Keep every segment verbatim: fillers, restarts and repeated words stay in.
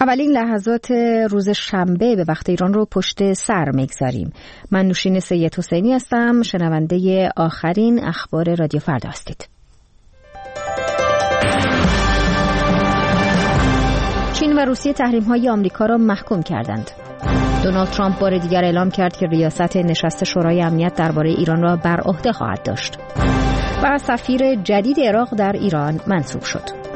اولین لحظات روز شنبه به وقت ایران رو پشت سر میگذاریم. من نوشین سید حسینی هستم، شنونده آخرین اخبار رادیو فردا هستید. چین و روسیه تحریم‌های آمریکا را محکوم کردند. دونالد ترامپ بار دیگر اعلام کرد که ریاست نشست شورای امنیت درباره ایران را بر عهده خواهد داشت. و سفیر جدید عراق در ایران منصوب شد.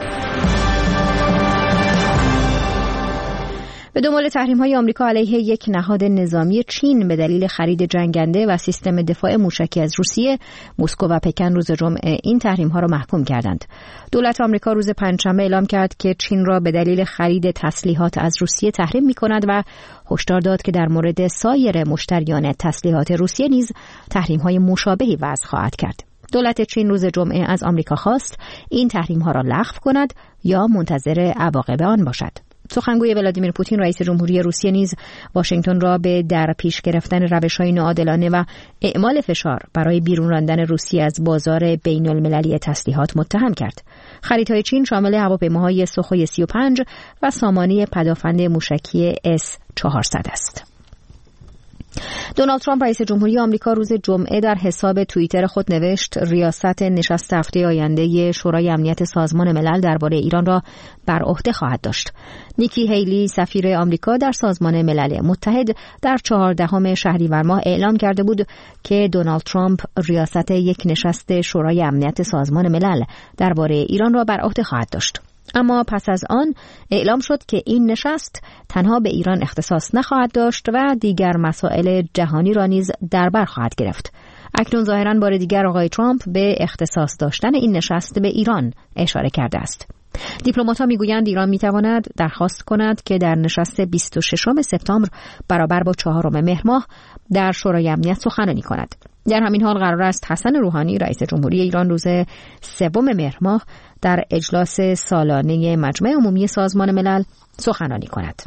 به دنبال تحریم‌های آمریکا علیه یک نهاد نظامی چین به دلیل خرید جنگنده و سیستم دفاع موشکی از روسیه، مسکو و پکن روز جمعه این تحریم‌ها را محکوم کردند. دولت آمریکا روز پنجشنبه اعلام کرد که چین را به دلیل خرید تسلیحات از روسیه تحریم می‌کند و هشدار داد که در مورد سایر مشتریان تسلیحات روسیه نیز تحریم‌های مشابهی وضع خواهد کرد. دولت چین روز جمعه از آمریکا خواست این تحریم‌ها را لغو کند یا منتظر عواقب آن باشد. سخنگوی ولادیمیر پوتین رئیس جمهوری روسیه نیز واشنگتن را به در پیش گرفتن روش‌های ناعادلانه و اعمال فشار برای بیرون راندن روسیه از بازار بین‌المللی تسلیحات متهم کرد. خریدهای چین شامل هواپیماهای سوخوی سی و پنج و سامانه پدافند موشکی اس چهارصد است. دونالد ترامپ رئیس جمهوری آمریکا روز جمعه در حساب توییتر خود نوشت ریاست نشست هفته آینده شورای امنیت سازمان ملل درباره ایران را بر عهده خواهد داشت. نیکی هیلی سفیر آمریکا در سازمان ملل متحد در چهاردهم شهریور ماه اعلام کرده بود که دونالد ترامپ ریاست یک نشست شورای امنیت سازمان ملل درباره ایران را بر عهده خواهد داشت. اما پس از آن اعلام شد که این نشست تنها به ایران اختصاص نخواهد داشت و دیگر مسائل جهانی را نیز در بر خواهد گرفت. اکنون ظاهراً بار دیگر آقای ترامپ به اختصاص داشتن این نشست به ایران اشاره کرده است. دیپلمات‌ها میگویند ایران میتواند درخواست کند که در نشست بیست و ششم سپتامبر برابر با چهارم مهر ماه در شورای امنیت سخنرانی کند. در همین حال قرار است حسن روحانی رئیس جمهوری ایران روز سوم مهر ماه در اجلاس سالانه مجمع عمومی سازمان ملل سخنرانی کند.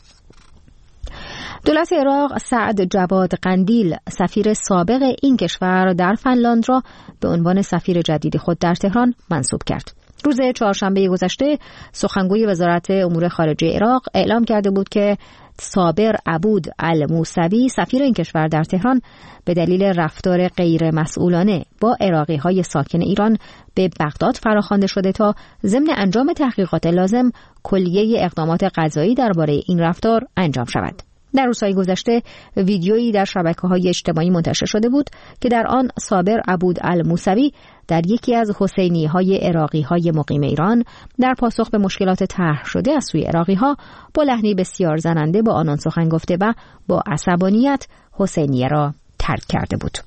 دولت عراق سعد جواد قندیل سفیر سابق این کشور در فنلاند را به عنوان سفیر جدید خود در تهران منصوب کرد. روز چهارشنبه گذشته سخنگوی وزارت امور خارجه عراق اعلام کرده بود که صابر عبود الموسوی سفیر این کشور در تهران به دلیل رفتار غیر مسئولانه با عراقی‌های ساکن ایران به بغداد فراخوانده شده تا ضمن انجام تحقیقات لازم کلیه اقدامات قضایی درباره این رفتار انجام شود. در روزهای گذشته ویدیویی در شبکه‌های اجتماعی منتشر شده بود که در آن صابر عبود الموسوی در یکی از حسینی‌های عراقی‌های مقیم ایران در پاسخ به مشکلات طرح شده از سوی عراقی‌ها با لحنی بسیار زننده با آنان سخن گفته و با عصبانیت حسینیه را ترک کرده بود.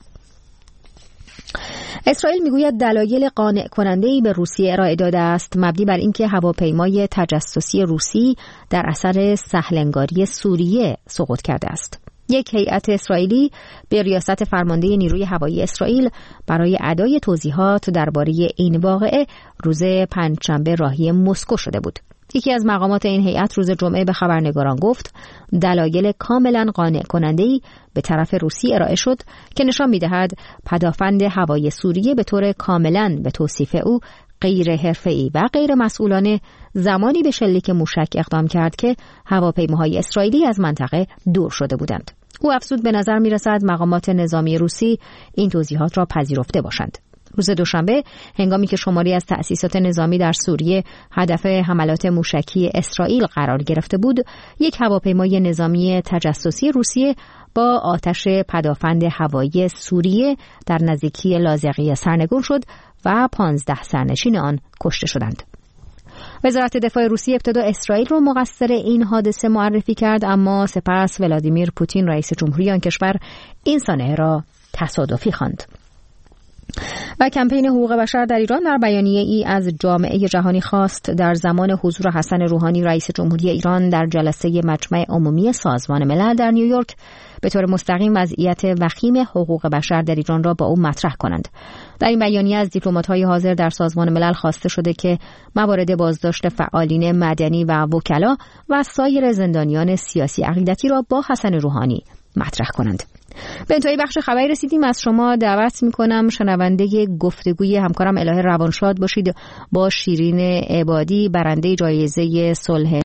اسرائیل میگوید دلایل قانع کننده‌ای به روسیه ارائه داده است مبنی بر اینکه هواپیمای تجسسی روسی در اثر سهلنگاری سوریه سقوط کرده است. یک هیئت اسرائیلی به ریاست فرمانده نیروی هوایی اسرائیل برای ادای توضیحات درباره این واقعه روز پنجشنبه راهی مسکو شده بود. یکی از مقامات این هیئت روز جمعه به خبرنگاران گفت دلایل کاملا قانع کننده‌ای به طرف روسی ارائه شد که نشان می‌دهد پدافند هوایی سوریه به طور کاملا به توصیف او غیر حرفه‌ای و غیر مسئولانه زمانی به شلیک موشک اقدام کرد که هواپیماهای اسرائیلی از منطقه دور شده بودند. او افزود به نظر می‌رسد مقامات نظامی روسی این توضیحات را پذیرفته باشند. روز دوشنبه هنگامی که شماری از تأسیسات نظامی در سوریه هدف حملات موشکی اسرائیل قرار گرفته بود، یک هواپیمای نظامی تجسسی روسیه با آتش پدافند هوایی سوریه در نزدیکی لاذقیه سرنگون شد و پانزده سرنشین آن کشته شدند. وزارت دفاع روسیه ابتدا اسرائیل را مقصر این حادثه معرفی کرد، اما سپس ولادیمیر پوتین رئیس جمهوری آن کشور این سانحه را تصادفی خواند. و کمپین حقوق بشر در ایران در بیانیه ای از جامعه جهانی خواست در زمان حضور حسن روحانی رئیس جمهوری ایران در جلسه مجمع عمومی سازمان ملل در نیویورک به طور مستقیم وضعیت وخیم حقوق بشر در ایران را با او مطرح کنند. در این بیانیه از دیپلمات‌های حاضر در سازمان ملل خواسته شده که موارد بازداشت فعالین مدنی و وکلا و سایر زندانیان سیاسی عقیدتی را با حسن روحانی مطرح کنند. به انتهای بخش خبری رسیدیم. از شما دعوت می‌کنم شنونده گفتگوی همکارم الهه روانشاد باشید با شیرین عبادی، برنده جایزه صلح